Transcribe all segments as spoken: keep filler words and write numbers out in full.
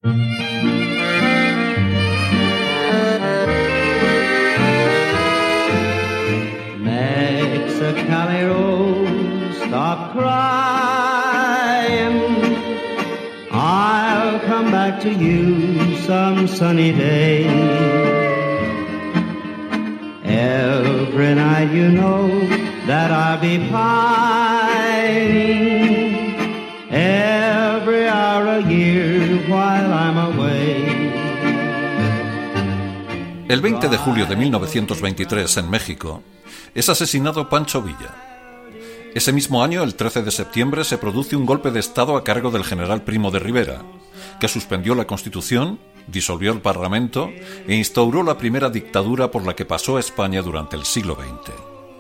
Mexicali Rose, stop crying. I'll come back to you some sunny day. Every night you know that I'll be pining. Every hour a year while I'm away. El veinte de julio de mil novecientos veintitrés, en México, es asesinado Pancho Villa. Ese mismo año, el trece de septiembre, se produce un golpe de Estado a cargo del general Primo de Rivera, que suspendió la Constitución, disolvió el Parlamento e instauró la primera dictadura por la que pasó España durante el siglo veinte.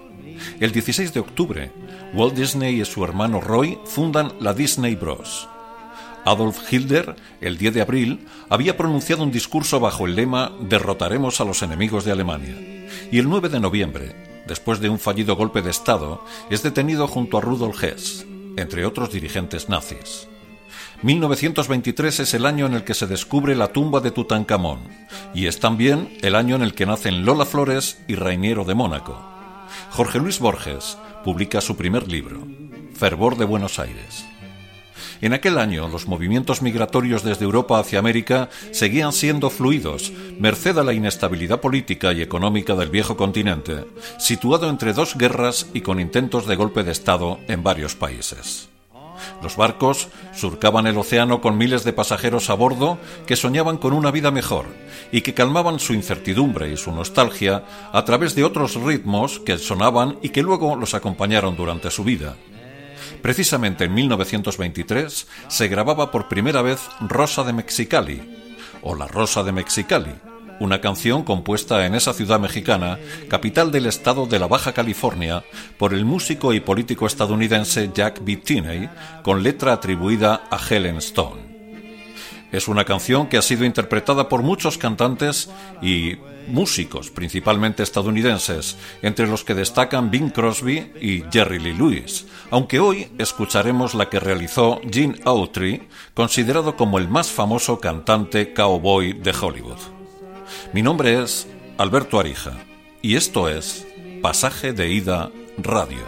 El dieciséis de octubre, Walt Disney y su hermano Roy fundan la Disney Bros. Adolf Hitler, el diez de abril, había pronunciado un discurso bajo el lema «Derrotaremos a los enemigos de Alemania», y el nueve de noviembre, después de un fallido golpe de Estado, es detenido junto a Rudolf Hess, entre otros dirigentes nazis. mil novecientos veintitrés es el año en el que se descubre la tumba de Tutankamón, y es también el año en el que nacen Lola Flores y Rainiero de Mónaco. Jorge Luis Borges publica su primer libro, Fervor de Buenos Aires. En aquel año, los movimientos migratorios desde Europa hacia América seguían siendo fluidos, merced a la inestabilidad política y económica del viejo continente, situado entre dos guerras y con intentos de golpe de Estado en varios países. Los barcos surcaban el océano con miles de pasajeros a bordo que soñaban con una vida mejor y que calmaban su incertidumbre y su nostalgia a través de otros ritmos que sonaban y que luego los acompañaron durante su vida. Precisamente en mil novecientos veintitrés se grababa por primera vez Rosa de Mexicali, o La Rosa de Mexicali, una canción compuesta en esa ciudad mexicana, capital del estado de la Baja California, por el músico y político estadounidense Jack B. Tinney, con letra atribuida a Helen Stone. Es una canción que ha sido interpretada por muchos cantantes y músicos, principalmente estadounidenses, entre los que destacan Bing Crosby y Jerry Lee Lewis, aunque hoy escucharemos la que realizó Gene Autry, considerado como el más famoso cantante cowboy de Hollywood. Mi nombre es Alberto Arija, y esto es Pasaje de Ida Radio.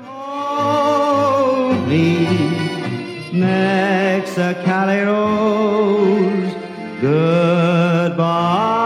Mexicali Rose, goodbye.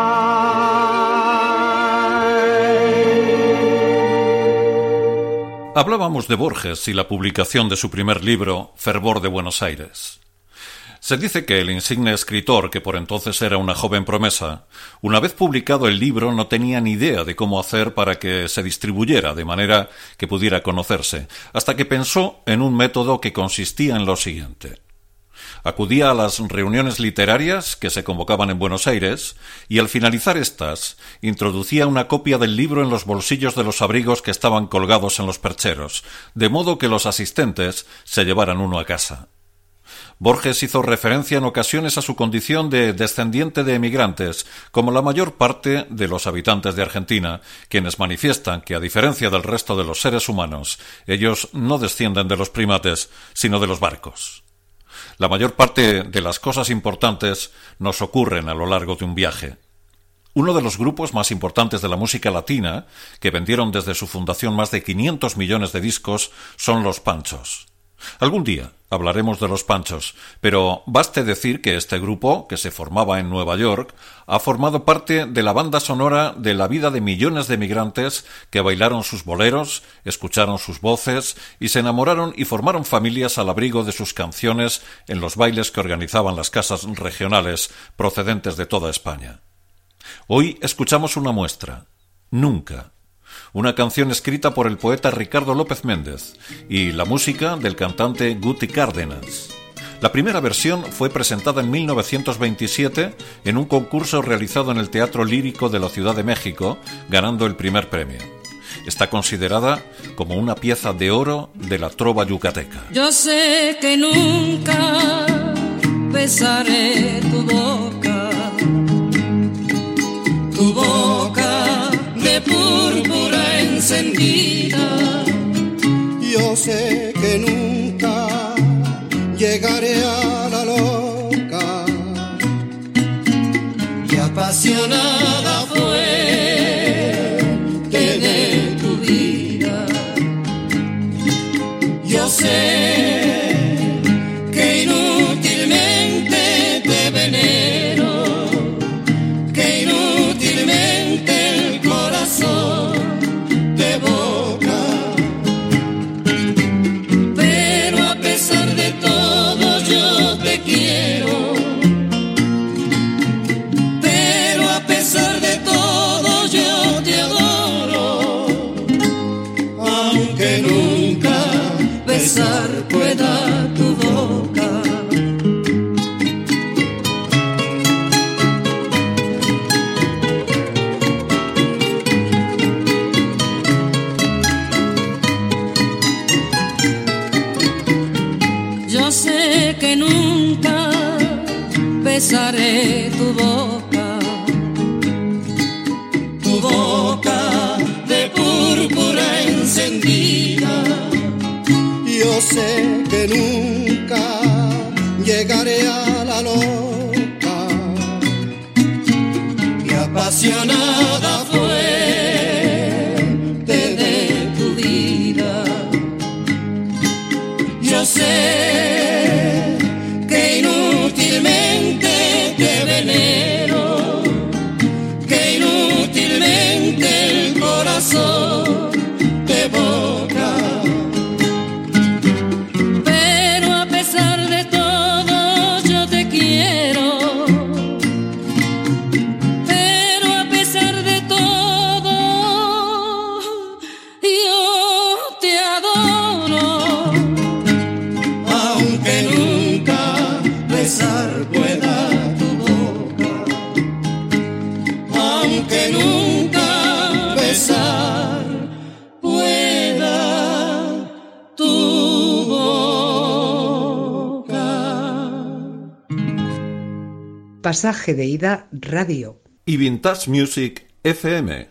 Hablábamos de Borges y la publicación de su primer libro, Fervor de Buenos Aires. Se dice que el insigne escritor, que por entonces era una joven promesa, una vez publicado el libro no tenía ni idea de cómo hacer para que se distribuyera de manera que pudiera conocerse, hasta que pensó en un método que consistía en lo siguiente. Acudía a las reuniones literarias que se convocaban en Buenos Aires y al finalizar estas, introducía una copia del libro en los bolsillos de los abrigos que estaban colgados en los percheros, de modo que los asistentes se llevaran uno a casa. Borges hizo referencia en ocasiones a su condición de descendiente de emigrantes, como la mayor parte de los habitantes de Argentina, quienes manifiestan que, a diferencia del resto de los seres humanos, ellos no descienden de los primates, sino de los barcos. La mayor parte de las cosas importantes nos ocurren a lo largo de un viaje. Uno de los grupos más importantes de la música latina, que vendieron desde su fundación más de quinientos millones de discos, son Los Panchos. Algún día hablaremos de Los Panchos, pero baste decir que este grupo, que se formaba en Nueva York, ha formado parte de la banda sonora de la vida de millones de migrantes que bailaron sus boleros, escucharon sus voces y se enamoraron y formaron familias al abrigo de sus canciones en los bailes que organizaban las casas regionales procedentes de toda España. Hoy escuchamos una muestra, Nunca, una canción escrita por el poeta Ricardo López Méndez y la música del cantante Guti Cárdenas. La primera versión fue presentada en mil novecientos veintisiete en un concurso realizado en el Teatro Lírico de la Ciudad de México, ganando el primer premio. Está considerada como una pieza de oro de la trova yucateca. Yo sé que nunca besaré tu boca, tu boca de púrpura encendida. Yo sé que nunca llegaré a la loca apasionada fuerte de tu vida. Yo sé que inútilmente te venero, que inútilmente el corazón te evoca, pero a pesar de todo yo te quiero. Besar pueda tu boca. Yo sé que nunca besaré tu boca, tu boca de púrpura encendida. Yo sé que nunca llegaré a la loca y apasionada fuerte de tu vida. Yo sé que inútilmente te venero, que inútilmente el corazón te evoca. Pasaje de ida radio y Vintage Music F M.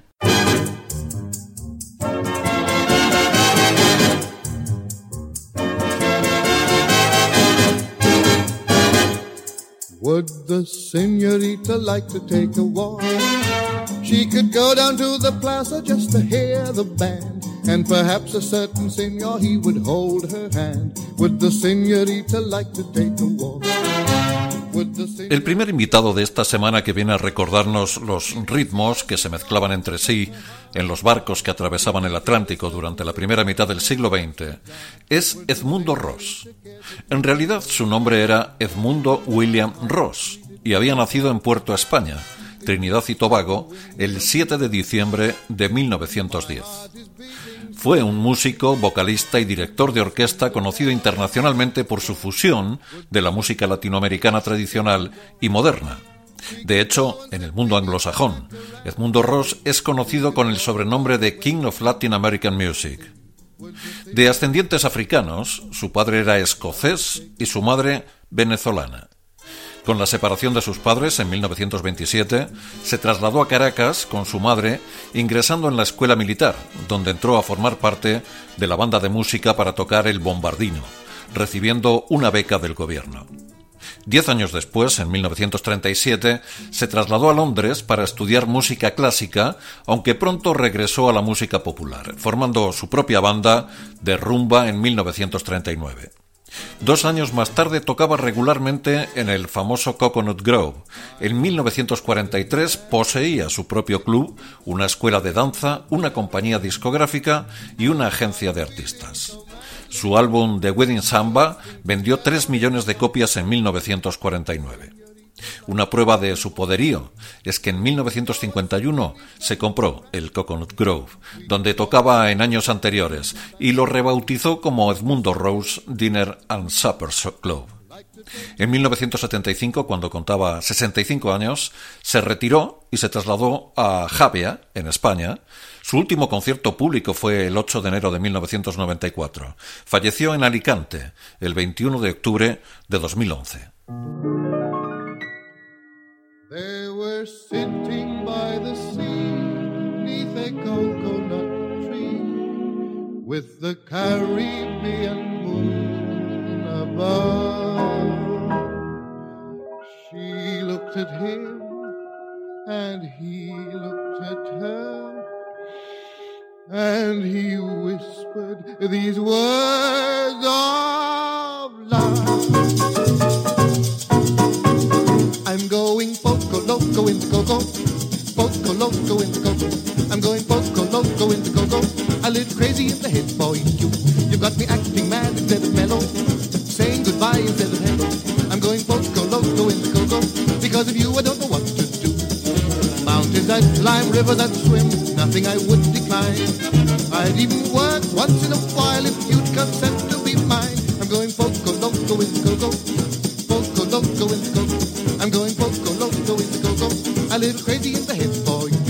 Would the señorita like to take a walk? She could go down to the plaza just to hear the band, and perhaps a certain señor, he would hold her hand. Would the señorita like to take a walk? El primer invitado de esta semana que viene a recordarnos los ritmos que se mezclaban entre sí en los barcos que atravesaban el Atlántico durante la primera mitad del siglo veinte es Edmundo Ross. En realidad su nombre era Edmundo William Ross y había nacido en Puerto España, Trinidad y Tobago, el siete de diciembre de mil novecientos diez. Fue un músico, vocalista y director de orquesta conocido internacionalmente por su fusión de la música latinoamericana tradicional y moderna. De hecho, en el mundo anglosajón, Edmundo Ross es conocido con el sobrenombre de King of Latin American Music. De ascendientes africanos, su padre era escocés y su madre venezolana. Con la separación de sus padres en mil novecientos veintisiete, se trasladó a Caracas con su madre, ingresando en la escuela militar, donde entró a formar parte de la banda de música para tocar el bombardino, recibiendo una beca del gobierno. Diez años después, en mil novecientos treinta y siete, se trasladó a Londres para estudiar música clásica, aunque pronto regresó a la música popular, formando su propia banda de rumba en mil novecientos treinta y nueve. Dos años más tarde tocaba regularmente en el famoso Coconut Grove. En mil novecientos cuarenta y tres poseía su propio club, una escuela de danza, una compañía discográfica y una agencia de artistas. Su álbum The Wedding Samba vendió tres millones de copias en mil novecientos cuarenta y nueve. Una prueba de su poderío es que en mil novecientos cincuenta y uno se compró el Coconut Grove, donde tocaba en años anteriores, y lo rebautizó como Edmundo Ross Dinner and Supper Club. En mil novecientos setenta y cinco, cuando contaba sesenta y cinco años, se retiró y se trasladó a Javea, en España. Su último concierto público fue el ocho de enero de mil novecientos noventa y cuatro. Falleció en Alicante el veintiuno de octubre de dos mil once. They were sitting by the sea, neath a coconut tree, with the Caribbean moon above. She looked at him And he looked at her, and he whispered these words of love. I'm going poco loco in the coco, poco loco in the coco. I'm going poco loco in the coco, a little crazy in the head for you. You got me acting mad instead of mellow, saying goodbye instead of hello. I'm going poco loco in the coco, because of you I don't know what to do. Mountains I'd climb, rivers I'd swim, nothing I would decline. I'd even work once in a while if you'd consent to be mine. I'm going poco loco in the coco, poco loco in the coco. I'm going poco loco in the coco, a little crazy in the head for you.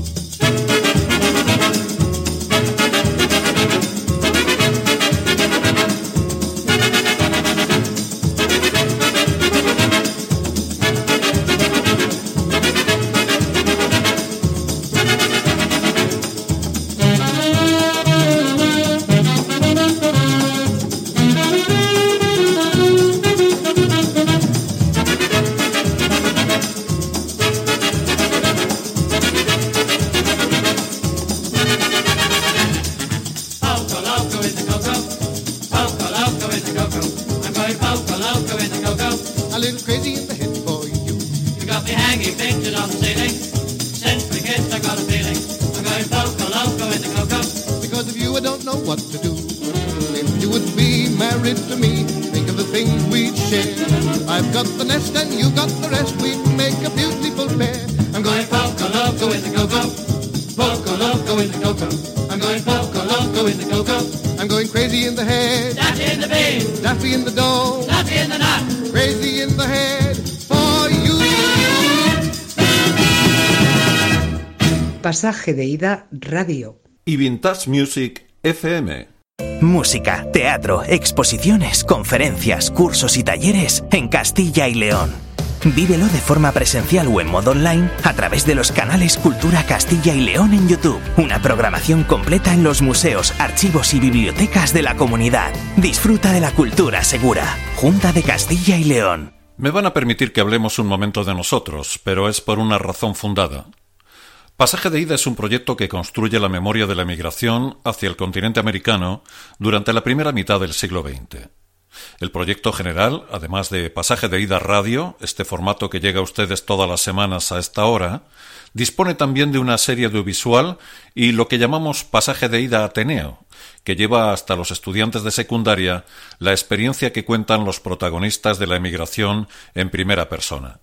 Pasaje de ida radio. Y Vintage Music F M. Música, teatro, exposiciones, conferencias, cursos y talleres en Castilla y León. Vívelo de forma presencial o en modo online a través de los canales Cultura Castilla y León en YouTube. Una programación completa en los museos, archivos y bibliotecas de la comunidad. Disfruta de la cultura segura. Junta de Castilla y León. Me van a permitir que hablemos un momento de nosotros, pero es por una razón fundada. Pasaje de ida es un proyecto que construye la memoria de la emigración hacia el continente americano durante la primera mitad del siglo veinte. El proyecto general, además de Pasaje de ida radio, este formato que llega a ustedes todas las semanas a esta hora, dispone también de una serie audiovisual y lo que llamamos Pasaje de ida Ateneo, que lleva hasta los estudiantes de secundaria la experiencia que cuentan los protagonistas de la emigración en primera persona.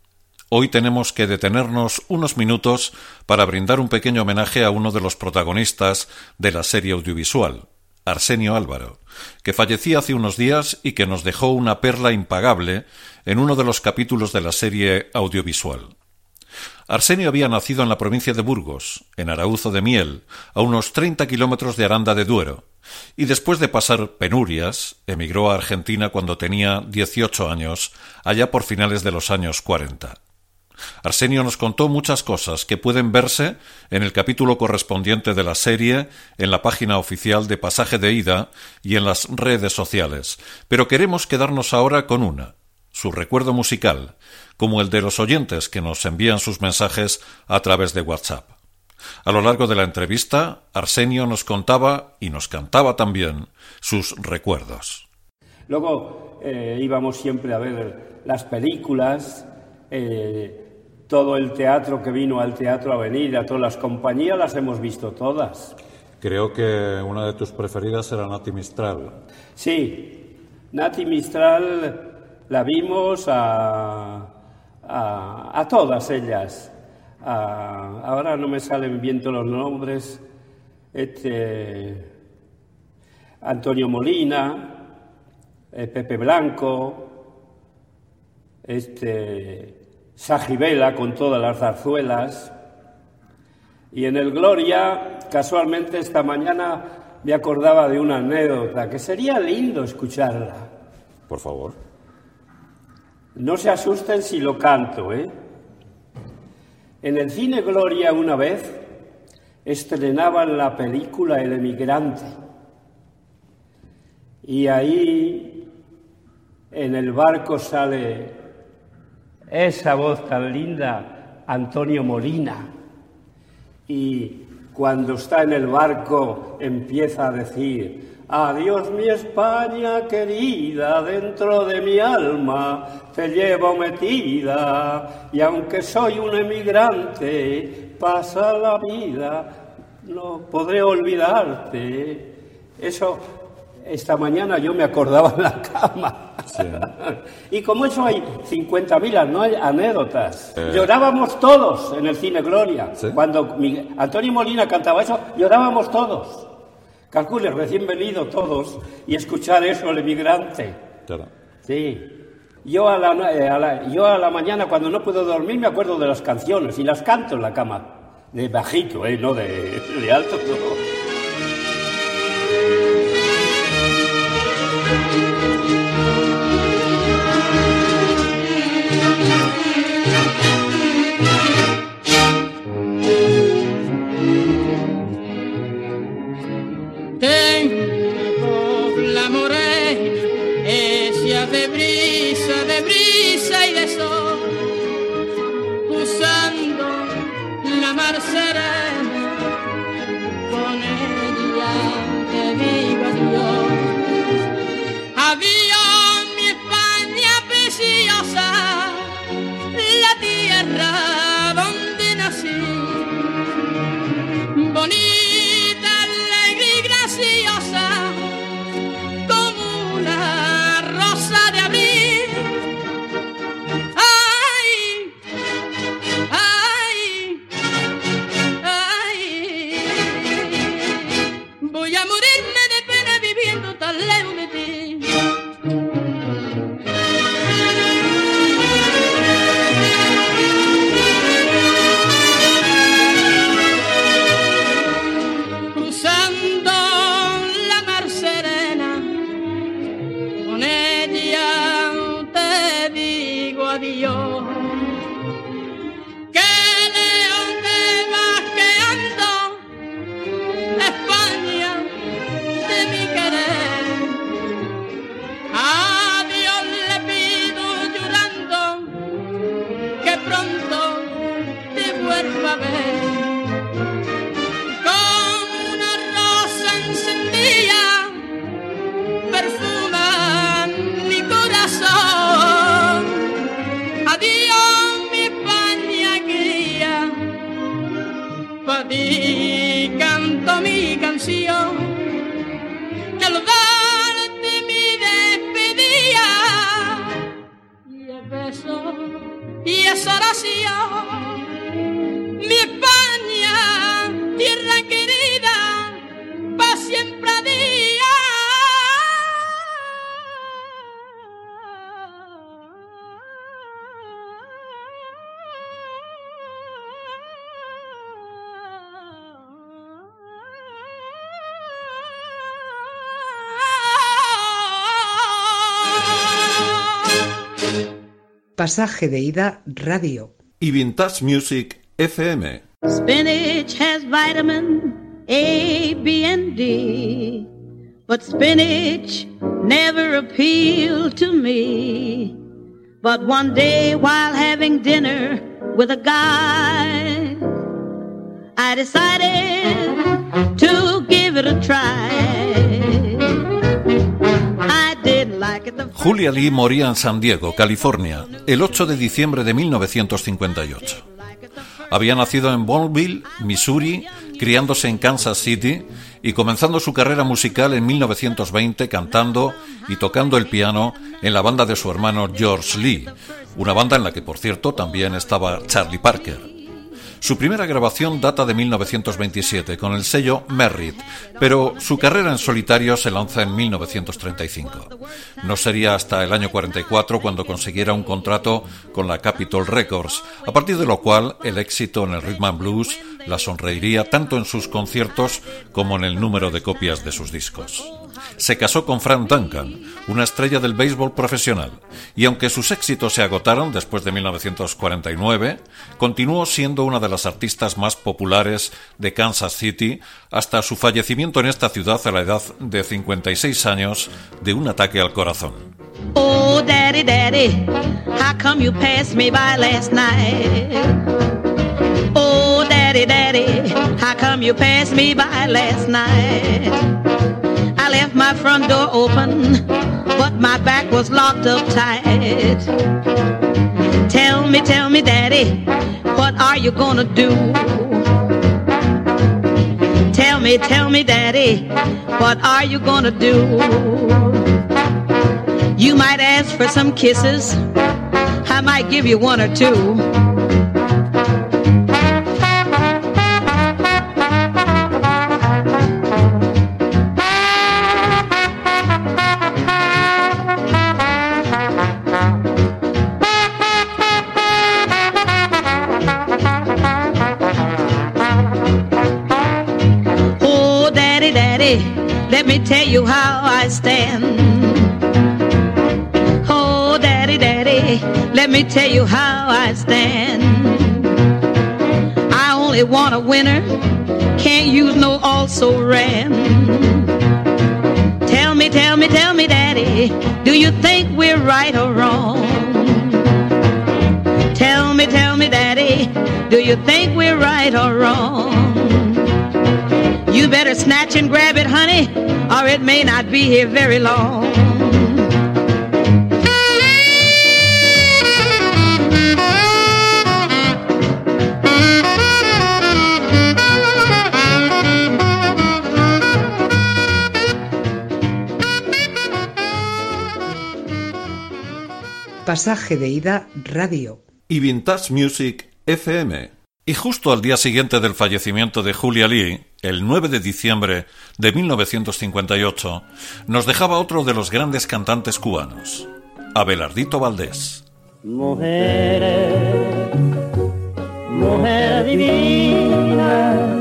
Hoy tenemos que detenernos unos minutos para brindar un pequeño homenaje a uno de los protagonistas de la serie audiovisual, Arsenio Álvaro, que fallecía hace unos días y que nos dejó una perla impagable en uno de los capítulos de la serie audiovisual. Arsenio había nacido en la provincia de Burgos, en Arauzo de Miel, a unos treinta kilómetros de Aranda de Duero, y después de pasar penurias, emigró a Argentina cuando tenía dieciocho años, allá por finales de los años cuarenta. Arsenio nos contó muchas cosas que pueden verse en el capítulo correspondiente de la serie, en la página oficial de Pasaje de Ida y en las redes sociales, pero queremos quedarnos ahora con una, su recuerdo musical, como el de los oyentes que nos envían sus mensajes a través de WhatsApp. A lo largo de la entrevista, Arsenio nos contaba y nos cantaba también sus recuerdos. Luego eh, íbamos siempre a ver las películas, eh, todo el teatro que vino al Teatro Avenida, todas las compañías las hemos visto todas. Creo que una de tus preferidas era Nati Mistral. Sí, Nati Mistral la vimos a, a, a todas ellas. A, ahora no me salen bien todos los nombres. Este, Antonio Molina, eh, Pepe Blanco, este... Sajibela con todas las zarzuelas. Y en el Gloria, casualmente esta mañana me acordaba de una anécdota que sería lindo escucharla. Por favor. No se asusten si lo canto, ¿eh? En el cine Gloria una vez estrenaban la película El emigrante. Y ahí en el barco sale esa voz tan linda, Antonio Molina. Y cuando está en el barco empieza a decir: adiós mi España querida, dentro de mi alma te llevo metida, y aunque soy un emigrante, pasa la vida, no podré olvidarte. Eso, esta mañana yo me acordaba en la cama. Sí. Y como eso hay cincuenta mil anécdotas. Eh. Llorábamos todos en el Cine Gloria. ¿Sí? Cuando Miguel, Antonio Molina cantaba eso, llorábamos todos. Calcule, recién venido todos, y escuchar eso, el emigrante. Claro. Sí. Yo a, la, a la, yo a la mañana, cuando no puedo dormir, me acuerdo de las canciones y las canto en la cama. De bajito, ¿eh? No de, de alto. No. Tengo la morena, ella de brisa, de brisa y de sol, usando la mar serena, con ella te digo adiós. Adiós mi España preciosa, la tierra donde nací, bonita, alegre y graciosa, como una rosa de abril. Ay, ay, ay, voy a morirme de pena viviendo tan lejos de ti. Adiós, que león te vas quedando, España de mi querer. A Dios le pido llorando que pronto te vuelva a ver, como una rosa encendida perfuma mi corazón. Adiós mi España querida, pa' ti canto mi canción, que al darte mi despedida, y el beso y esa oración, mi España, tierra querida, pa' siempre a día. Pasaje de ida radio. Y Vintage Music F M. Spinach has vitamin A, B and D, but spinach never appealed to me. But one day while having dinner with a guy, I decided to give it a try. Julia Lee moría en San Diego, California, el ocho de diciembre de mil novecientos cincuenta y ocho. Había nacido en Bonneville, Missouri, criándose en Kansas City y comenzando su carrera musical en mil novecientos veinte cantando y tocando el piano en la banda de su hermano George Lee, una banda en la que, por cierto, también estaba Charlie Parker. Su primera grabación data de mil novecientos veintisiete con el sello Merritt, pero su carrera en solitario se lanza en mil novecientos treinta y cinco. No sería hasta el año cuarenta y cuatro cuando consiguiera un contrato con la Capitol Records, a partir de lo cual el éxito en el rhythm and blues la sonreiría tanto en sus conciertos como en el número de copias de sus discos. Se casó con Frank Duncan, una estrella del béisbol profesional, y aunque sus éxitos se agotaron después de mil novecientos cuarenta y nueve, continuó siendo una de las artistas más populares de Kansas City hasta su fallecimiento en esta ciudad a la edad de cincuenta y seis años de un ataque al corazón. Oh, daddy, daddy, how come you passed me by last night? daddy, daddy, how come you passed me by last night? I left my front door open, but my back was locked up tight. Tell me, tell me, daddy, what are you gonna do? Tell me, tell me, daddy, what are you gonna do? You might ask for some kisses, I might give you one or two. Let me tell you how I stand. Oh, daddy, daddy, let me tell you how I stand. I only want a winner, can't use no also-ran. Tell me, tell me, tell me, daddy, do you think we're right or wrong? Tell me, tell me, daddy, do you think we're right or wrong? You better snatch and grab it, honey, or it may not be here very long. Pasaje de ida radio. Y Vintage Music F M. Y justo al día siguiente del fallecimiento de Julia Lee, el nueve de diciembre de mil novecientos cincuenta y ocho, nos dejaba otro de los grandes cantantes cubanos, Abelardito Valdés. Mujer, mujer divina,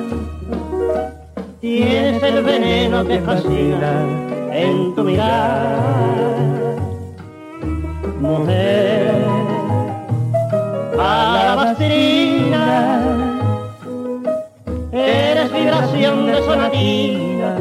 tienes el veneno que fascina en tu mirar. Mujer, alabastrina, eres vibración de sonatina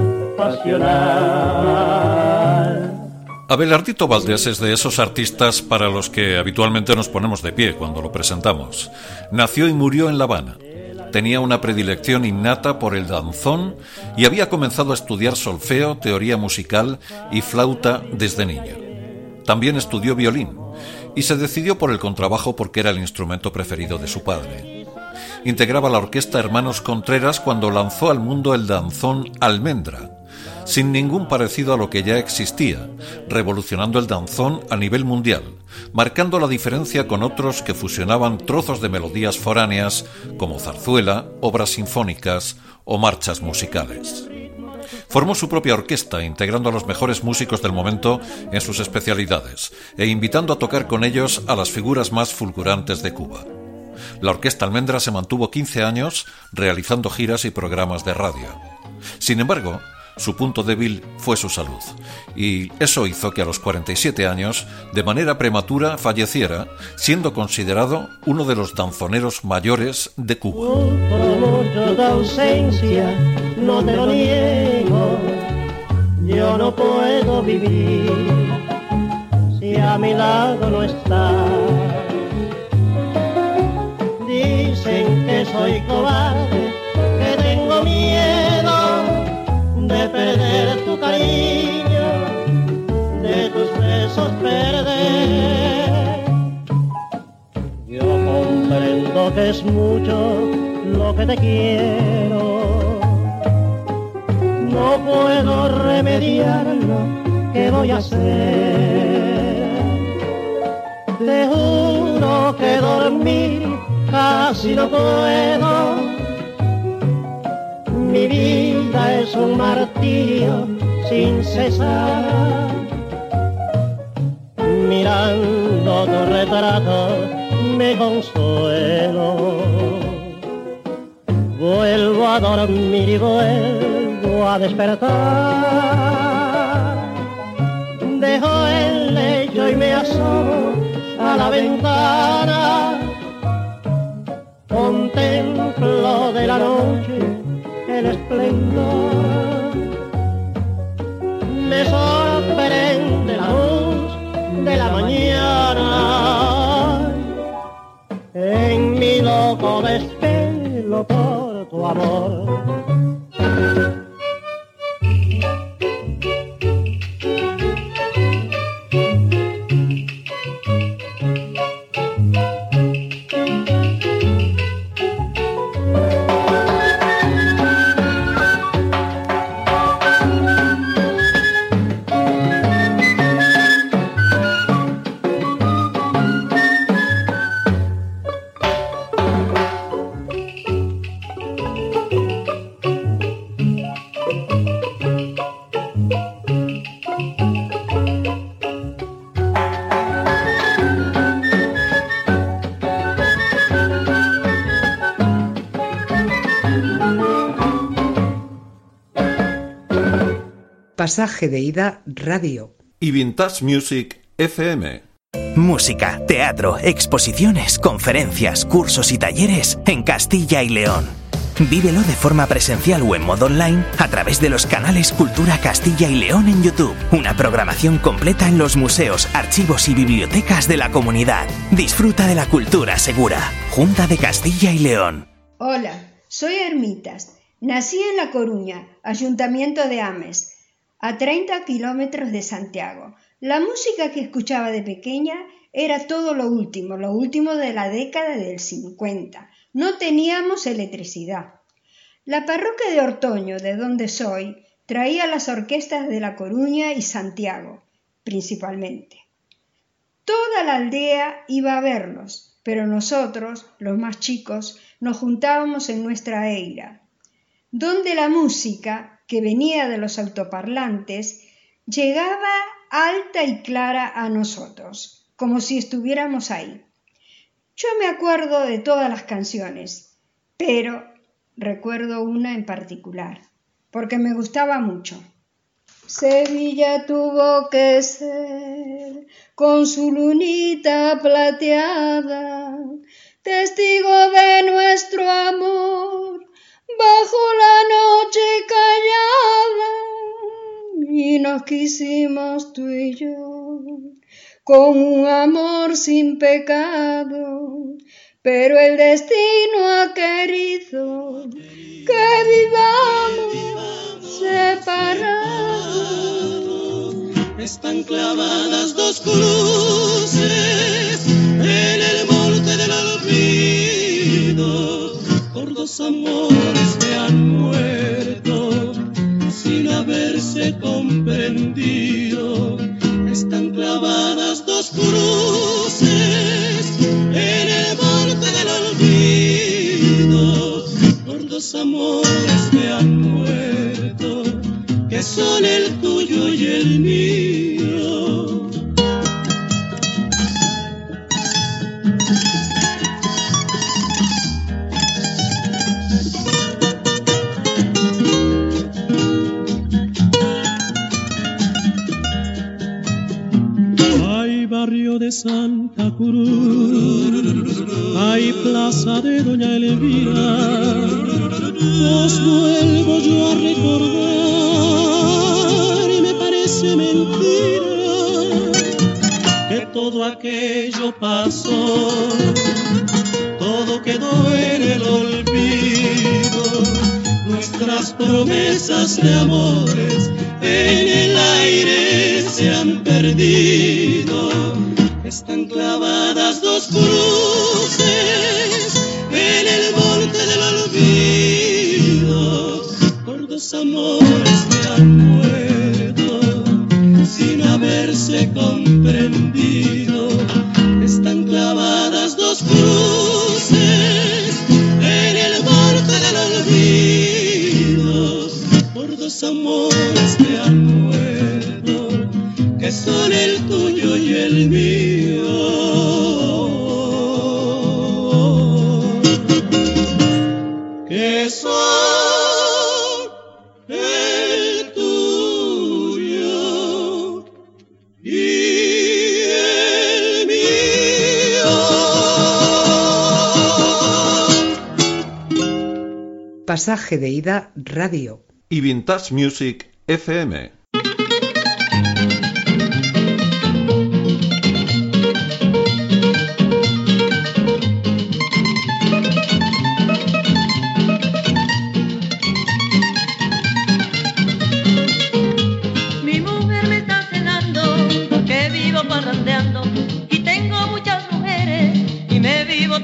pasional. Abelardito Valdés es de esos artistas para los que habitualmente nos ponemos de pie cuando lo presentamos. Nació y murió en La Habana. Tenía una predilección innata por el danzón y había comenzado a estudiar solfeo, teoría musical y flauta desde niño. También estudió violín y se decidió por el contrabajo porque era el instrumento preferido de su padre. Integraba la orquesta Hermanos Contreras cuando lanzó al mundo el danzón Almendra, sin ningún parecido a lo que ya existía, revolucionando el danzón a nivel mundial, marcando la diferencia con otros que fusionaban trozos de melodías foráneas como zarzuela, obras sinfónicas o marchas musicales. Formó su propia orquesta, integrando a los mejores músicos del momento en sus especialidades e invitando a tocar con ellos a las figuras más fulgurantes de Cuba. La Orquesta Almendra se mantuvo quince años realizando giras y programas de radio. Sin embargo, su punto débil fue su salud, y eso hizo que a los cuarenta y siete años, de manera prematura, falleciera, siendo considerado uno de los danzoneros mayores de Cuba. Por mucho tu ausencia, no te lo niego, yo no puedo vivir si a mi lado no estás. Dicen que soy cobarde, que tengo miedo de perder tu cariño, de tus besos perder. Yo comprendo que es mucho lo que te quiero, no puedo remediarlo, ¿qué voy a hacer? Te juro que dormir casi no puedo, mi vida es un martirio sin cesar. Mirando tu retrato me consuelo, vuelvo a dormir y vuelvo a despertar. Dejo el lecho y me asomo a la ventana, contemplo de la noche el esplendor, me sorprende la luz de la mañana, en mi loco desvelo muero por tu amor. Pasaje de ida radio. Y Vintage Music F M. Música, teatro, exposiciones, conferencias, cursos y talleres en Castilla y León. Vívelo de forma presencial o en modo online a través de los canales Cultura Castilla y León en YouTube. Una programación completa en los museos, archivos y bibliotecas de la comunidad. Disfruta de la cultura segura. Junta de Castilla y León. Hola, soy Hermitas. Nací en La Coruña, Ayuntamiento de Ames, a treinta kilómetros de Santiago. La música que escuchaba de pequeña era todo lo último, lo último de la década del cincuenta. No teníamos electricidad. La parroquia de Ortoño, de donde soy, traía las orquestas de La Coruña y Santiago, principalmente. Toda la aldea iba a verlos, pero nosotros, los más chicos, nos juntábamos en nuestra eira, donde la música, que venía de los altoparlantes, llegaba alta y clara a nosotros, como si estuviéramos ahí. Yo me acuerdo de todas las canciones, pero recuerdo una en particular, porque me gustaba mucho. Sevilla tuvo que ser, con su lunita plateada, testigo de nuestro amor, bajo la noche callada, y nos quisimos tú y yo, con un amor sin pecado, pero el destino ha querido que vivamos separados. Están clavadas dos cruces en el monte del olvido, por dos amores que han muerto sin haberse comprendido. Están clavadas dos cruces en el monte del olvido, por dos amores que han muerto, que son el tuyo y el mío. Barrio de Santa Cruz, hay plaza de Doña Elvira, os vuelvo yo a recordar y me parece mentira que todo aquello pasó, todo quedó en el olvido, nuestras promesas de amores en el aire se han perdido. Están clavadas dos cruces en el monte del olvido, por dos amores que han muerto sin haberse comprendido. Están clavadas dos cruces en el monte del olvido, por dos amores que han muerto, que son el tuyo y el mío. Que son el tuyo y el mío. Pasaje de ida radio. Y Vintage Music F M.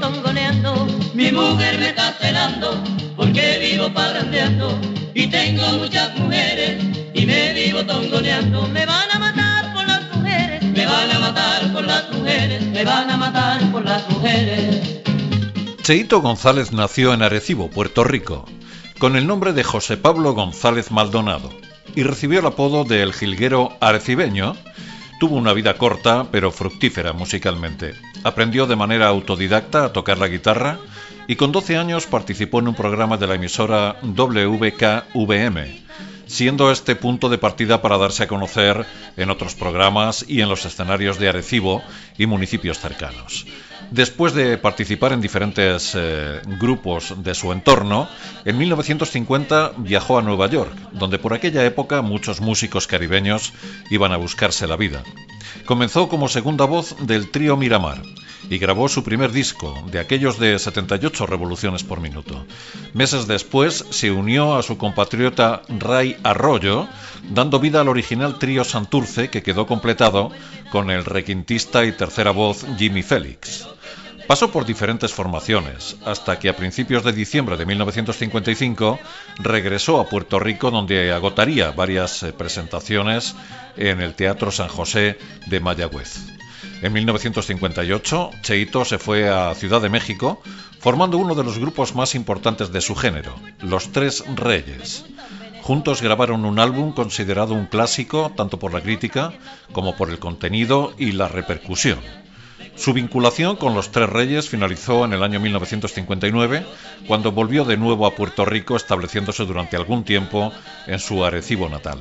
tongoneando. Mi mujer me está celando porque vivo parrandeando y tengo muchas mujeres y me vivo tongoneando. Me van a matar por las mujeres, me van a matar por las mujeres, me van a matar por las mujeres. Cheito González nació en Arecibo, Puerto Rico, con el nombre de José Pablo González Maldonado, y recibió el apodo de El Jilguero Arecibeño. Tuvo una vida corta, pero fructífera musicalmente. Aprendió de manera autodidacta a tocar la guitarra y con doce años participó en un programa de la emisora W K V M, siendo este punto de partida para darse a conocer en otros programas y en los escenarios de Arecibo y municipios cercanos. Después de participar en diferentes eh, grupos de su entorno, en mil novecientos cincuenta viajó a Nueva York, donde por aquella época muchos músicos caribeños iban a buscarse la vida. Comenzó como segunda voz del trío Miramar y grabó su primer disco, de aquellos de setenta y ocho revoluciones por minuto. Meses después se unió a su compatriota Ray Arroyo, dando vida al original trío Santurce, que quedó completado con el requintista y tercera voz Jimmy Félix. Pasó por diferentes formaciones, hasta que a principios de diciembre de mil novecientos cincuenta y cinco regresó a Puerto Rico, donde agotaría varias eh, presentaciones en el Teatro San José de Mayagüez. En mil novecientos cincuenta y ocho, Cheito se fue a Ciudad de México, formando uno de los grupos más importantes de su género, Los Tres Reyes. Juntos grabaron un álbum considerado un clásico, tanto por la crítica como por el contenido y la repercusión. Su vinculación con Los Tres Reyes finalizó en el año mil novecientos cincuenta y nueve, cuando volvió de nuevo a Puerto Rico, estableciéndose durante algún tiempo en su Arecibo natal.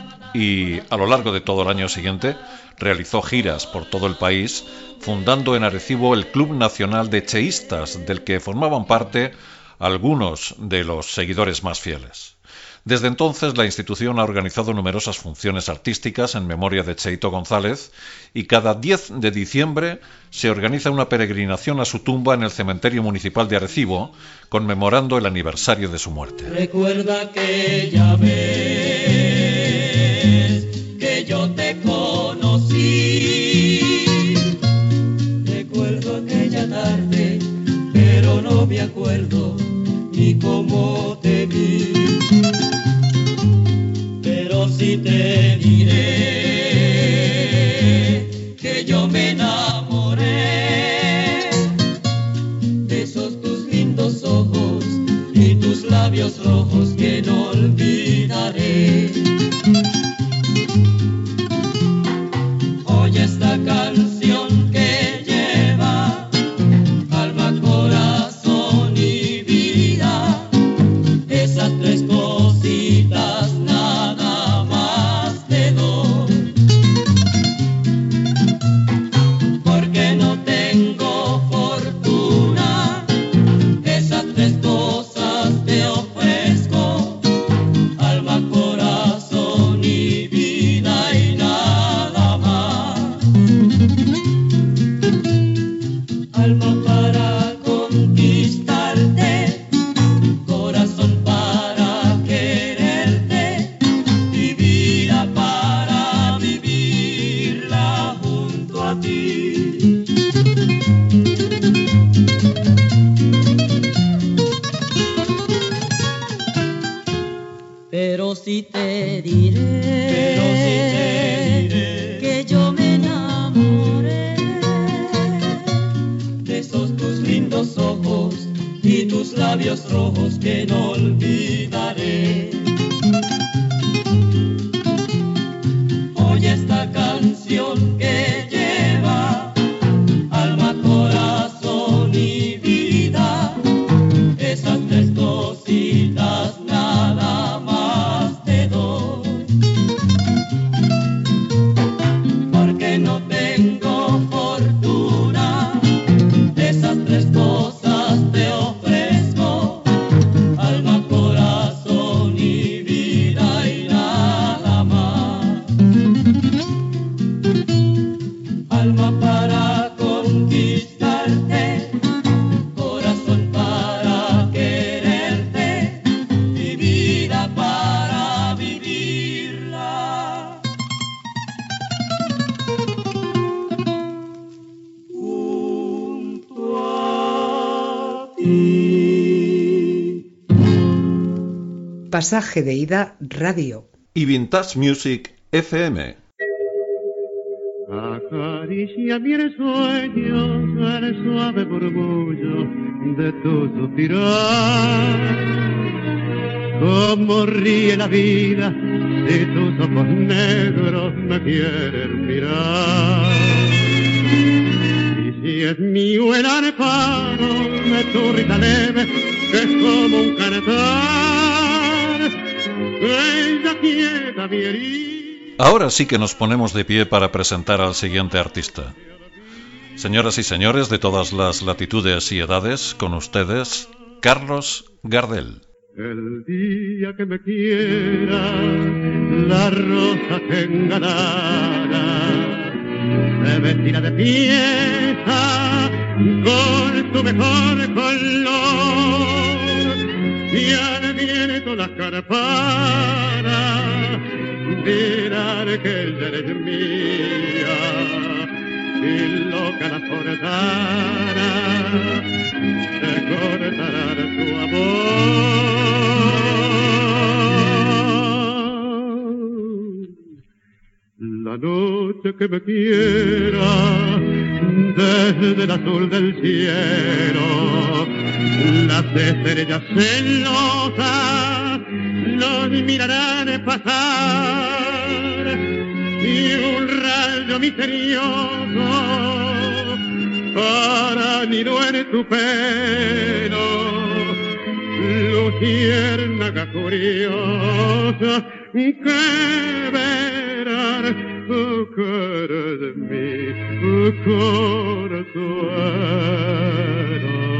Y a lo largo de todo el año siguiente realizó giras por todo el país, fundando en Arecibo el Club Nacional de Cheístas, del que formaban parte algunos de los seguidores más fieles. Desde entonces, la institución ha organizado numerosas funciones artísticas en memoria de Cheito González y cada diez de diciembre se organiza una peregrinación a su tumba en el cementerio municipal de Arecibo, conmemorando el aniversario de su muerte. Recuerda aquella vez que yo te conocí, recuerdo aquella tarde, pero no me acuerdo ni cómo te vi. Pero sí te diré que yo me enamoré de esos tus lindos ojos y tus labios rojos que no olvidaré. Oye esta canción que lleva alma, corazón y vida, esas tres cositas nada más te doy, porque no tengo fortuna, esas tres cosas te ofrezco, alma, corazón y vida y nada más. Alma para conquistarte, corazón para quererte y vida para vivirla junto a ti. Pero si te diré, pero si te diré que yo me enamoré de esos tus lindos ojos y tus labios rojos que no olvidaré. Oye esta canción que lleva alma, corazón y vida, esas tres cositas nada más te doy, porque no tengo fortuna, esas tres cosas te ofrezco, alma, corazón Pasaje de ida radio. Y Vintage Music F M. Acaricia mi sueño el suave murmullo de tu suspirar. Como ríe la vida si tus ojos negros me quieren mirar. Y si es mío el amparo de tu risa leve, que es como un cantar, ella quieta mi herida. Ahora sí que nos ponemos de pie para presentar al siguiente artista. Señoras y señores de todas las latitudes y edades, con ustedes, Carlos Gardel. El día que me quiera, la rosa que engalara se vestirá de pieza con tu mejor color y al viento las carparas dirán que ella eres mía y loca la forzara se cortará tu amor. La noche que me quiera desde el azul del cielo, las estrellas celosas nos mirarán pasar y un rayo misterioso para nido en tu pelo, luciérnaga curiosa que verán que eres mi corazón.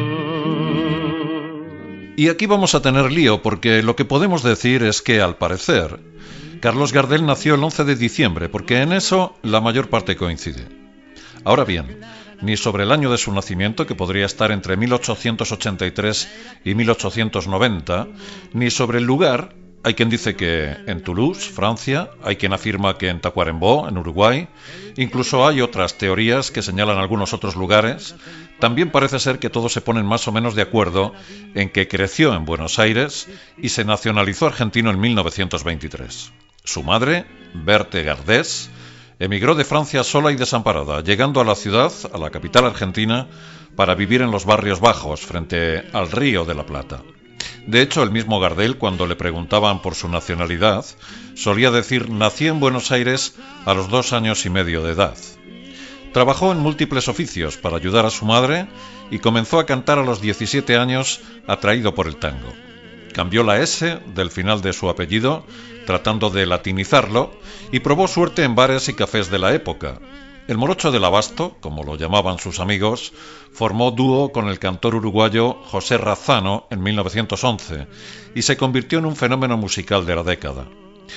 Y aquí vamos a tener lío porque lo que podemos decir es que, al parecer, Carlos Gardel nació el once de diciembre, porque en eso la mayor parte coincide. Ahora bien, ni sobre el año de su nacimiento, que podría estar entre mil ochocientos ochenta y tres y mil ochocientos noventa, ni sobre el lugar. Hay quien dice que en Toulouse, Francia, hay quien afirma que en Tacuarembó, en Uruguay, incluso hay otras teorías que señalan algunos otros lugares. También parece ser que todos se ponen más o menos de acuerdo en que creció en Buenos Aires y se nacionalizó argentino en mil novecientos veintitrés. Su madre, Berthe Gardés, emigró de Francia sola y desamparada, llegando a la ciudad, a la capital argentina, para vivir en los barrios bajos, frente al Río de la Plata. De hecho, el mismo Gardel, cuando le preguntaban por su nacionalidad, solía decir: nací en Buenos Aires a los dos años y medio de edad. Trabajó en múltiples oficios para ayudar a su madre y comenzó a cantar a los diecisiete años, atraído por el tango. Cambió la S del final de su apellido, tratando de latinizarlo, y probó suerte en bares y cafés de la época. El morocho del abasto, como lo llamaban sus amigos, formó dúo con el cantor uruguayo José Razzano en mil novecientos once y se convirtió en un fenómeno musical de la década.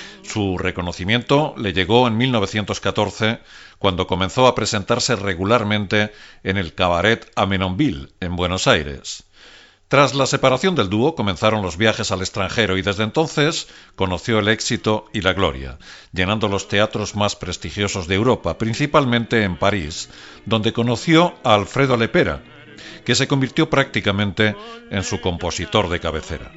Su reconocimiento le llegó en mil novecientos catorce, cuando comenzó a presentarse regularmente en el cabaret Amenonville, en Buenos Aires. Tras la separación del dúo comenzaron los viajes al extranjero y desde entonces conoció el éxito y la gloria, llenando los teatros más prestigiosos de Europa, principalmente en París, donde conoció a Alfredo Lepera, que se convirtió prácticamente en su compositor de cabecera.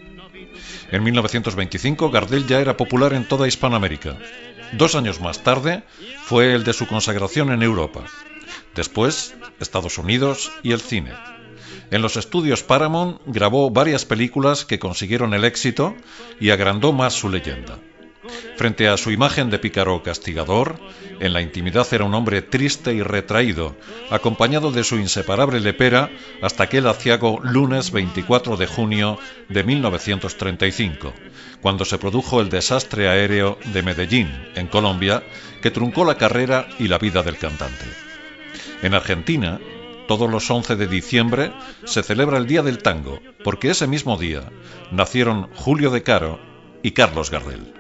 En mil novecientos veinticinco Gardel ya era popular en toda Hispanoamérica. Dos años más tarde fue el de su consagración en Europa. Después, Estados Unidos y el cine. En los estudios Paramount grabó varias películas que consiguieron el éxito y agrandó más su leyenda. Frente a su imagen de pícaro castigador, en la intimidad era un hombre triste y retraído, acompañado de su inseparable Lepera hasta aquel aciago lunes veinticuatro de junio de mil novecientos treinta y cinco, cuando se produjo el desastre aéreo de Medellín, en Colombia, que truncó la carrera y la vida del cantante. En Argentina, todos los once de diciembre se celebra el Día del Tango, porque ese mismo día nacieron Julio De Caro y Carlos Gardel.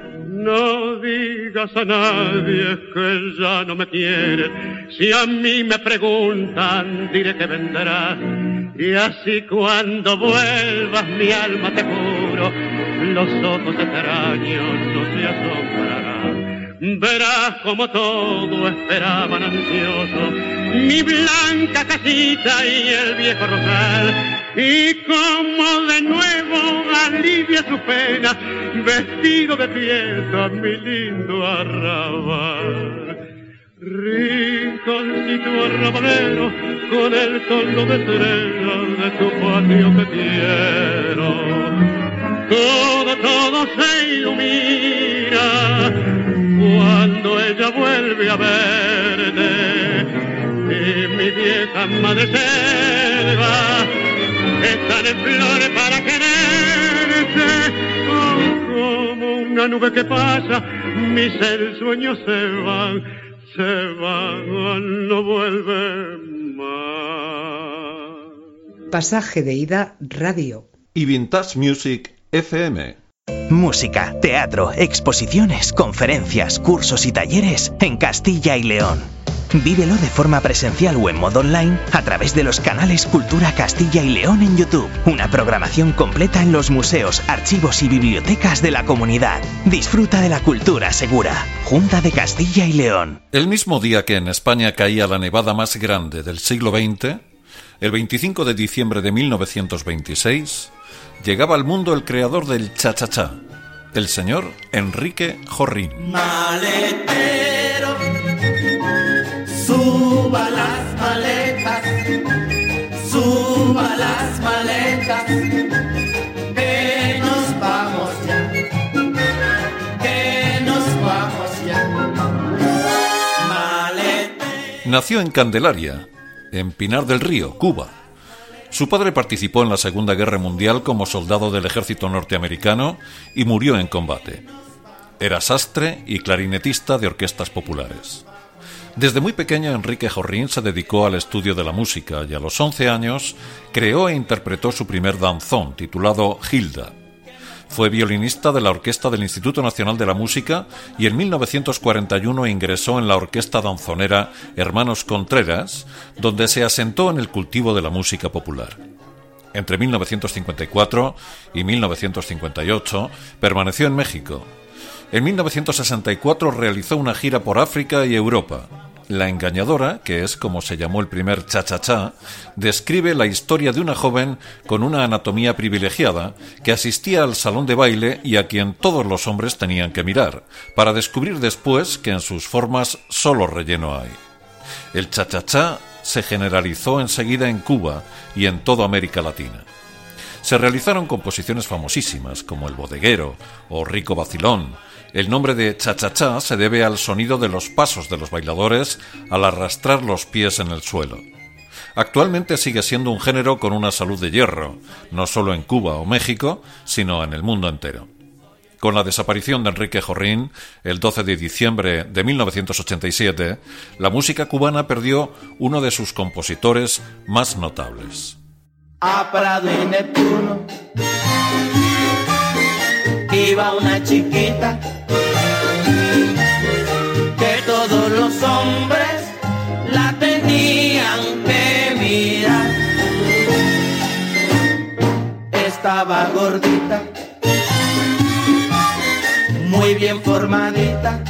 No digas a nadie que ya no me quieres, si a mí me preguntan diré que vendrás, y así cuando vuelvas mi alma te juro, los ojos extraños no se asombrarán. Verás como todo esperaban ansioso, mi blanca casita y el viejo rosal, y como de nuevo alivia su pena, vestido de fiesta mi lindo arrabal. Rinconcito arrabalero, con el tono de estrella de tu patio que quiero, todo, todo se ilumina cuando ella vuelve a verte, y mi vieja madre selva están en flores para quererte. Oh, como una nube que pasa, mis sueños se van, se van, no vuelven más. Pasaje de ida radio. Y Vintage Music F M. Música, teatro, exposiciones, conferencias, cursos y talleres en Castilla y León. Vívelo de forma presencial o en modo online a través de los canales Cultura Castilla y León en YouTube. Una programación completa en los museos, archivos y bibliotecas de la comunidad. Disfruta de la cultura segura. Junta de Castilla y León. El mismo día que en España caía la nevada más grande del siglo veinte, el veinticinco de diciembre de mil novecientos veintiséis, llegaba al mundo el creador del cha-cha-cha, el señor Enrique Jorrín. Maletero, suba las maletas, suba las maletas, que nos vamos ya, que nos vamos ya. Maletero. Nació en Candelaria, en Pinar del Río, Cuba. Su padre participó en la Segunda Guerra Mundial como soldado del ejército norteamericano y murió en combate. Era sastre y clarinetista de orquestas populares. Desde muy pequeño Enrique Jorrín se dedicó al estudio de la música y a los once años creó e interpretó su primer danzón titulado Hilda. Fue violinista de la orquesta del Instituto Nacional de la Música y en mil novecientos cuarenta y uno ingresó en la orquesta danzonera Hermanos Contreras, donde se asentó en el cultivo de la música popular. Entre mil novecientos cincuenta y cuatro y mil novecientos cincuenta y ocho permaneció en México. En mil novecientos sesenta y cuatro realizó una gira por África y Europa. La Engañadora, que es como se llamó el primer cha-cha-cha, describe la historia de una joven con una anatomía privilegiada que asistía al salón de baile y a quien todos los hombres tenían que mirar, para descubrir después que en sus formas solo relleno hay. El cha-cha-cha se generalizó enseguida en Cuba y en toda América Latina. Se realizaron composiciones famosísimas como El Bodeguero o Rico Vacilón. El nombre de cha-cha-cha se debe al sonido de los pasos de los bailadores al arrastrar los pies en el suelo. Actualmente sigue siendo un género con una salud de hierro, no solo en Cuba o México, sino en el mundo entero. Con la desaparición de Enrique Jorrín, el doce de diciembre de mil novecientos ochenta y siete, la música cubana perdió uno de sus compositores más notables. A Prado y Neptuno iba una chiquita que todos los hombres la tenían que mirar. Estaba gordita, muy bien formadita,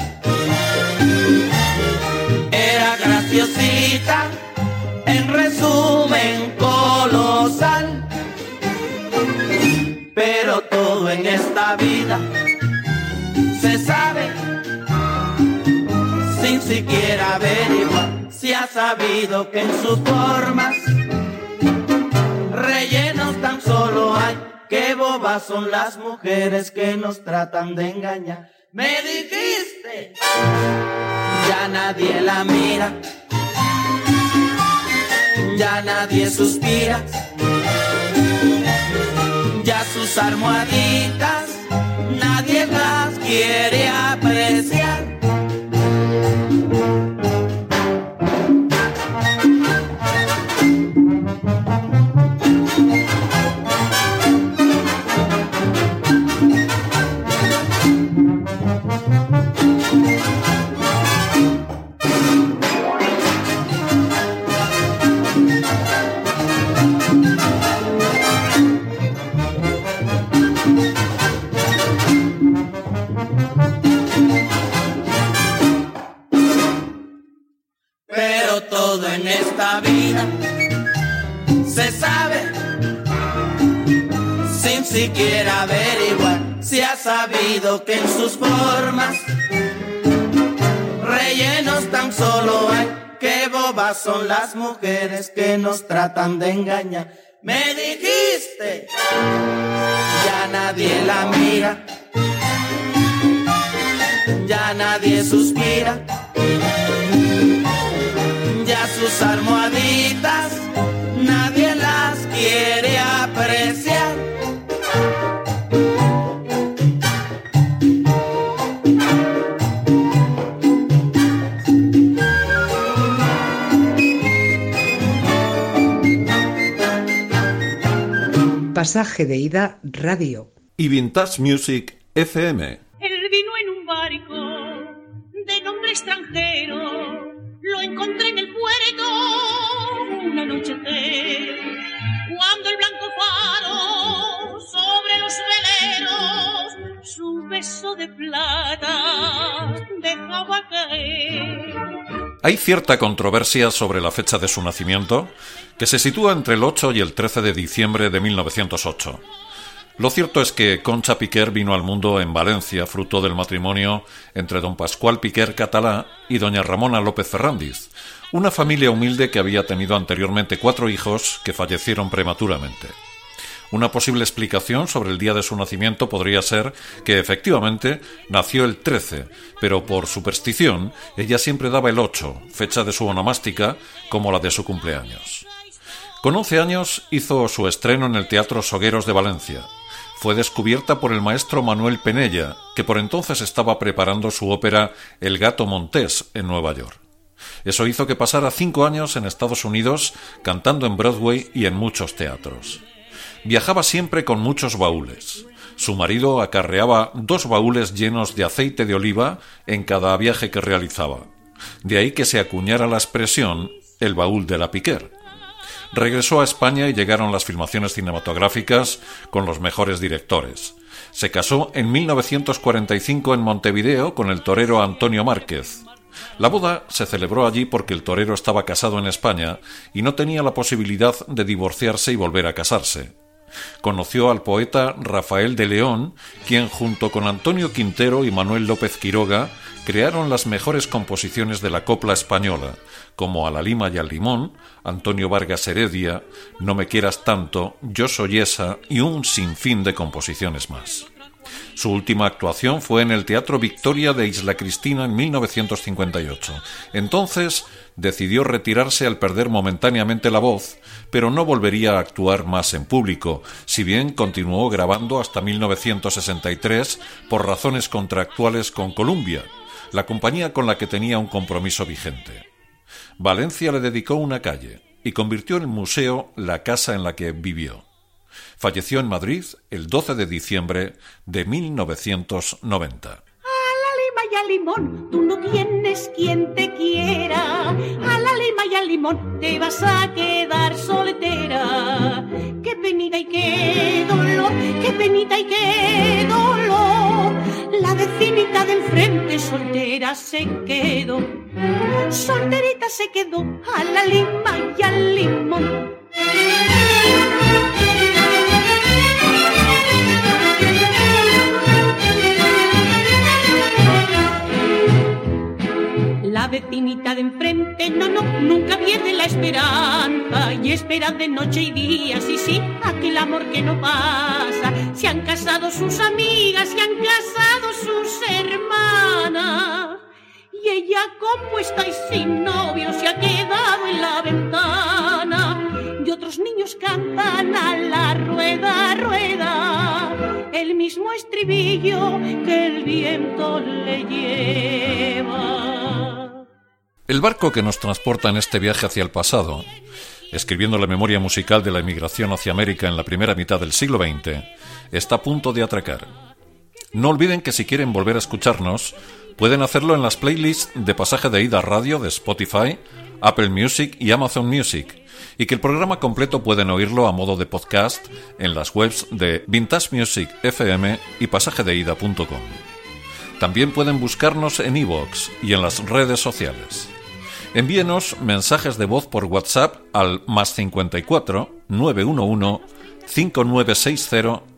era graciosita, en resumen colosal. Pero todo en esta vida se sabe sin siquiera averiguar. Si ha sabido que en sus formas rellenos tan solo hay. Qué bobas son las mujeres que nos tratan de engañar. Me dijiste, ya nadie la mira, ya nadie suspira, ya sus almohaditas nadie las quiere apreciar. Pero todo en esta vida se sabe siquiera averiguar si ha sabido que en sus formas rellenos tan solo hay. Qué bobas son las mujeres que nos tratan de engañar. Me dijiste, ya nadie la mira, ya nadie suspira, ya sus almohaditas nadie las quiere apreciar. Pasaje de ida radio. Y Vintage Music F M. Él vino en un barco de nombre extranjero, lo encontré en el puerto una noche de, cuando el blanco faro sobre los veleros su beso de plata dejaba caer. Hay cierta controversia sobre la fecha de su nacimiento, que se sitúa entre el ocho y el trece de diciembre de mil novecientos ocho. Lo cierto es que Concha Piquer vino al mundo en Valencia, fruto del matrimonio entre don Pascual Piquer Catalá y doña Ramona López Ferrandiz, una familia humilde que había tenido anteriormente cuatro hijos que fallecieron prematuramente. Una posible explicación sobre el día de su nacimiento podría ser que efectivamente nació el trece, pero por superstición ella siempre daba el ocho, fecha de su onomástica, como la de su cumpleaños. Con once años hizo su estreno en el Teatro Sogueros de Valencia. Fue descubierta por el maestro Manuel Penella, que por entonces estaba preparando su ópera El gato montés en Nueva York. Eso hizo que pasara cinco años en Estados Unidos cantando en Broadway y en muchos teatros. Viajaba siempre con muchos baúles. Su marido acarreaba dos baúles llenos de aceite de oliva en cada viaje que realizaba. De ahí que se acuñara la expresión el baúl de la Piquer. Regresó a España y llegaron las filmaciones cinematográficas con los mejores directores. Se casó en mil novecientos cuarenta y cinco en Montevideo con el torero Antonio Márquez. La boda se celebró allí porque el torero estaba casado en España y no tenía la posibilidad de divorciarse y volver a casarse. Conoció al poeta Rafael de León, quien junto con Antonio Quintero y Manuel López Quiroga crearon las mejores composiciones de la copla española, como A la lima y al limón, Antonio Vargas Heredia, No me quieras tanto, Yo soy esa y un sinfín de composiciones más. Su última actuación fue en el Teatro Victoria de Isla Cristina en mil novecientos cincuenta y ocho. Entonces decidió retirarse al perder momentáneamente la voz, pero no volvería a actuar más en público, si bien continuó grabando hasta mil novecientos sesenta y tres por razones contractuales con Columbia, la compañía con la que tenía un compromiso vigente. Valencia le dedicó una calle y convirtió en museo la casa en la que vivió. Falleció en Madrid el doce de diciembre de mil novecientos noventa. A la lima y al limón, tú no tienes quien te quiera. A la lima y al limón te vas a quedar soltera. Qué penita y qué dolor, qué penita y qué dolor. La vecinita del frente soltera se quedó. Solterita se quedó a la lima y al limón. La vecinita de enfrente, no, no, nunca pierde la esperanza y espera de noche y día, sí, sí, aquel amor que no pasa. Se han casado sus amigas, se han casado sus hermanas y ella, como está y sin novio, se ha quedado en la ventana y otros niños cantan a la rueda, rueda, el mismo estribillo que el viento le lleva. El barco que nos transporta en este viaje hacia el pasado, escribiendo la memoria musical de la emigración hacia América en la primera mitad del siglo veinte, está a punto de atracar. No olviden que si quieren volver a escucharnos, pueden hacerlo en las playlists de Pasaje de Ida Radio de Spotify, Apple Music y Amazon Music, y que el programa completo pueden oírlo a modo de podcast en las webs de Vintage Music F M y pasaje de ida punto com. También pueden buscarnos en iVoox y en las redes sociales. Envíenos mensajes de voz por WhatsApp al más cincuenta y cuatro, nueve uno uno, cinco nueve seis cero,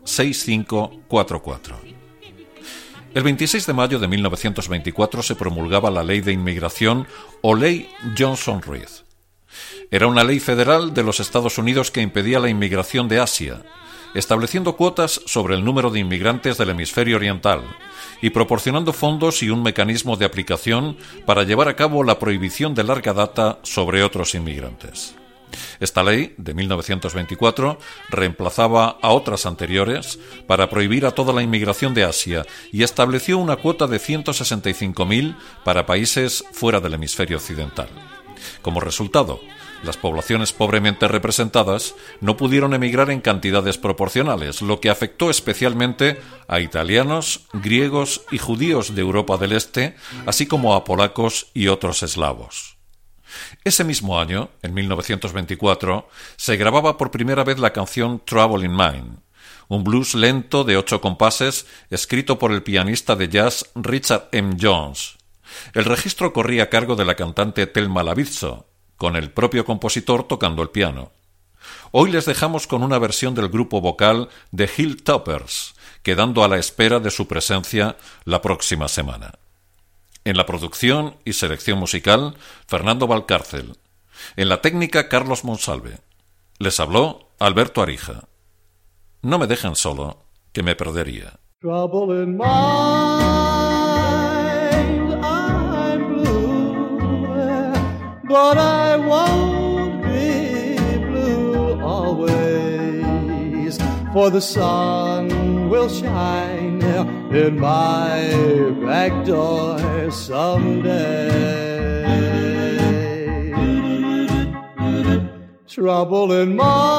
seis cinco cuatro cuatro. El veintiséis de mayo de mil novecientos veinticuatro se promulgaba la Ley de Inmigración o Ley Johnson-Reed. Era una ley federal de los Estados Unidos que impedía la inmigración de Asia, estableciendo cuotas sobre el número de inmigrantes del hemisferio oriental y proporcionando fondos y un mecanismo de aplicación para llevar a cabo la prohibición de larga data sobre otros inmigrantes. Esta ley, de mil novecientos veinticuatro, reemplazaba a otras anteriores para prohibir a toda la inmigración de Asia y estableció una cuota de ciento sesenta y cinco mil para países fuera del hemisferio occidental. Como resultado, las poblaciones pobremente representadas no pudieron emigrar en cantidades proporcionales, lo que afectó especialmente a italianos, griegos y judíos de Europa del Este, así como a polacos y otros eslavos. Ese mismo año, en mil novecientos veinticuatro, se grababa por primera vez la canción Trouble in Mind, un blues lento de ocho compases escrito por el pianista de jazz Richard M. Jones. El registro corría a cargo de la cantante Thelma Lavizzo, con el propio compositor tocando el piano. Hoy les dejamos con una versión del grupo vocal de Hilltoppers, quedando a la espera de su presencia la próxima semana. En la producción y selección musical, Fernando Valcárcel. En la técnica, Carlos Monsalve. Les habló Alberto Arija. No me dejen solo, que me perdería. Trouble in mind, I'm blue, but I won't be blue always, for the sun will shine in my back door someday. Trouble in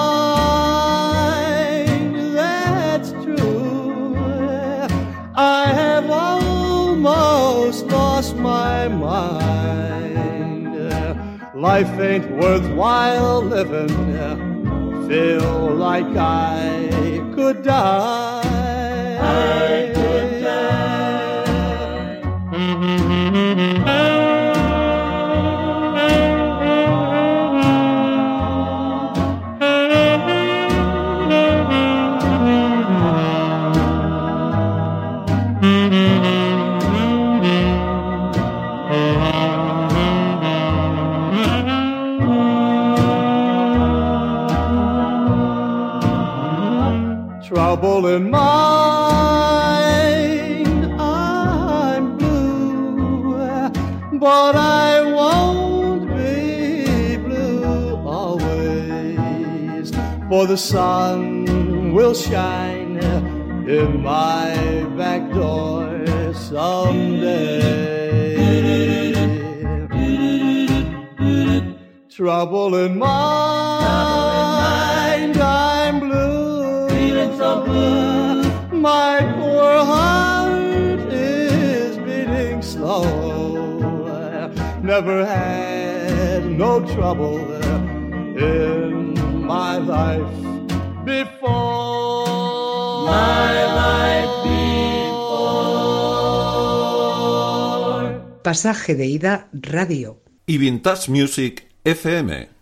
mind, that's true. I have almost lost my mind. Life ain't worthwhile living. Feel like I could die. I could die. Trouble in mind, I'm blue, but I won't be blue always, for the sun will shine in my back door someday. Trouble in mind, I'm blue, feeling so blue. My poor heart is beating slow. Never had no trouble in my life before. My life before. Pasaje de ida radio. Y Vintage Music F M.